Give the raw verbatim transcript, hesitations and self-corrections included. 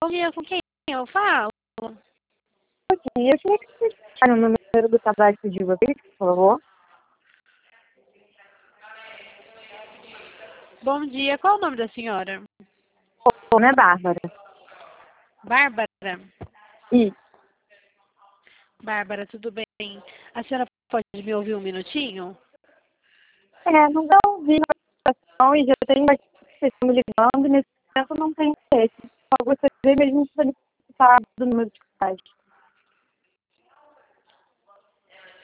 Bom dia, com quem eu falo? Sim, eu queria que vocês deixaram o número do cadastro de vocês, por favor. Bom dia, qual o nome da senhora? Ô, não é Bárbara? Bárbara? Isso. Bárbara, tudo bem? A senhora pode me ouvir um minutinho? É, não dá ouvir a situação e já tem bastante pessoas me ligando e nesse momento não tem interesse. Só gostaria mesmo de solicitar do número de cadastro.